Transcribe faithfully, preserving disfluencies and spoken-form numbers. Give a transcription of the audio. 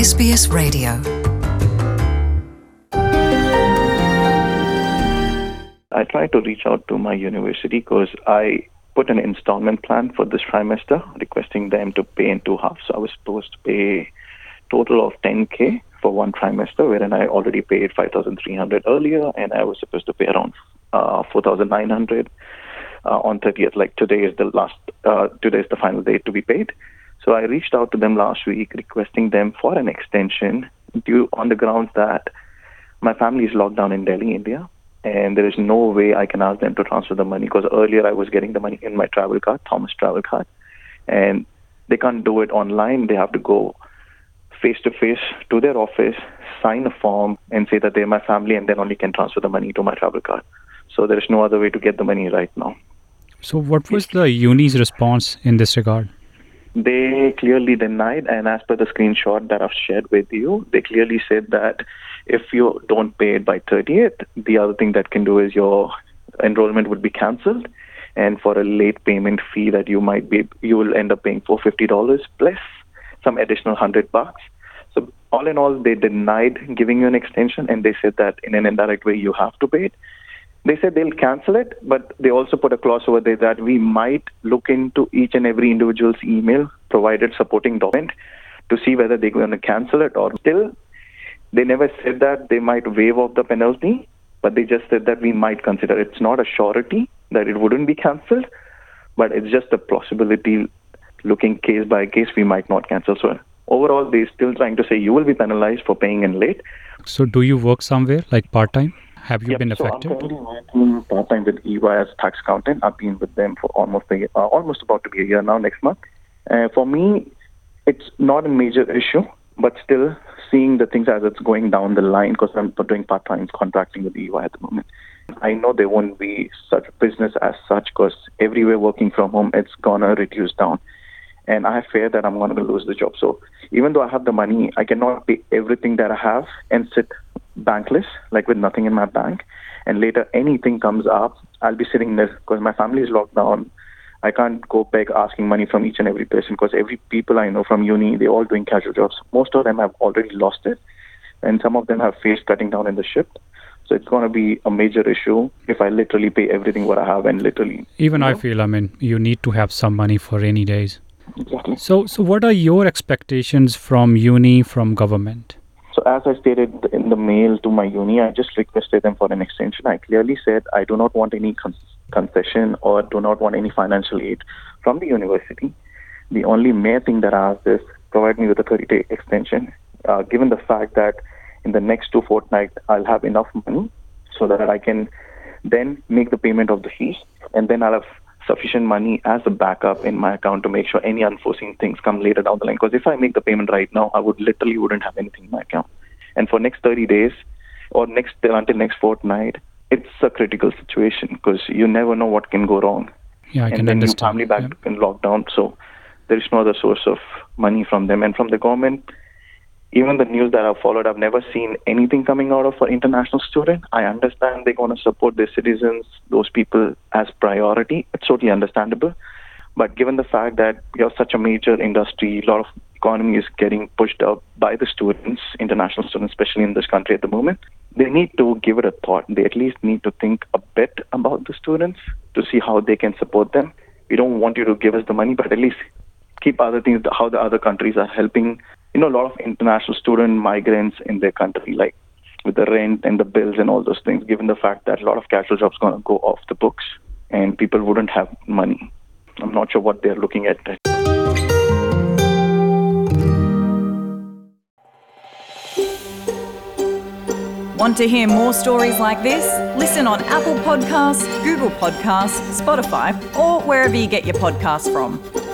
S B S Radio. I tried to reach out to my university because I put an installment plan for this trimester, requesting them to pay in two halves. So I was supposed to pay total of ten K for one trimester, wherein I already paid five thousand three hundred earlier, and I was supposed to pay around uh, four thousand nine hundred uh, on thirtieth. Like today is the last, uh, today is the final date to be paid. So I reached out to them last week, requesting them for an extension due on the grounds that my family is locked down in Delhi, India, and there is no way I can ask them to transfer the money, because earlier I was getting the money in my travel card, Thomas travel card, and they can't do it online. They have to go face-to-face to their office, sign a form, and say that they're my family, and then only can transfer the money to my travel card. So there is no other way to get the money right now. So what was the uni's response in this regard? They clearly denied, and as per the screenshot that I've shared with you, they clearly said that if you don't pay it by thirtieth, the other thing that can do is your enrollment would be cancelled, and for a late payment fee that you might be, you will end up paying for fifty dollars plus some additional one hundred bucks. So all in all, they denied giving you an extension, and they said that in an indirect way you have to pay it. They said they'll cancel it, but they also put a clause over there that we might look into each and every individual's email provided supporting document to see whether they're going to cancel it or still. They never said that they might waive off the penalty, but they just said that we might consider. It's not a surety that it wouldn't be cancelled, but it's just a possibility. Looking case by case, we might not cancel. So overall, they're still trying to say you will be penalized for paying in late. So do you work somewhere, like part-time? Have you yep, been so affected? I'm currently working part-time with E Y as tax accountant. I've been with them for almost a year, uh, almost about to be a year now, next month. Uh, for me, it's not a major issue, but still seeing the things as it's going down the line, because I'm doing part-time contracting with E Y at the moment. I know there won't be such business as such, because everywhere working from home, it's going to reduce down. And I have fear that I'm going to lose the job. So even though I have the money, I cannot pay everything that I have and sit bankless, like with nothing in my bank. And later anything comes up, I'll be sitting there because my family is locked down. I can't go back asking money from each and every person, because every people I know from uni, they're all doing casual jobs. Most of them have already lost it, and some of them have faced cutting down in the shift. So it's going to be a major issue if I literally pay everything what I have and literally... Even you know? I feel, I mean, you need to have some money for rainy days. Exactly. So, so what are your expectations from uni, from government? So as I stated in the mail to my uni, I just requested them for an extension. I clearly said I do not want any con- concession or do not want any financial aid from the university. The only mere thing that I asked is provide me with a thirty-day extension, uh, given the fact that in the next two fortnights I'll have enough money so that I can then make the payment of the fees, and then I'll have sufficient money as a backup in my account to make sure any unforeseen things come later down the line. Because if I make the payment right now, I would literally wouldn't have anything in my account. And for next thirty days or next until next fortnight, it's a critical situation, because you never know what can go wrong. Yeah, I and can then understand. your family back Yeah. in lockdown, so there is no other source of money from them. And from the government, even the news that I've followed, I've never seen anything coming out of an international student. I understand they're going to support their citizens, those people as priority. It's totally understandable. But given the fact that you're such a major industry, a lot of economy is getting pushed up by the students, international students, especially in this country at the moment, they need to give it a thought. They at least need to think a bit about the students to see how they can support them. We don't want you to give us the money, but at least keep other things, how the other countries are helping, you know, a lot of international student migrants in their country, like with the rent and the bills and all those things, given the fact that a lot of casual jobs are going to go off the books and people wouldn't have money. I'm not sure what they're looking at. Want to hear more stories like this? Listen on Apple Podcasts, Google Podcasts, Spotify, or wherever you get your podcasts from.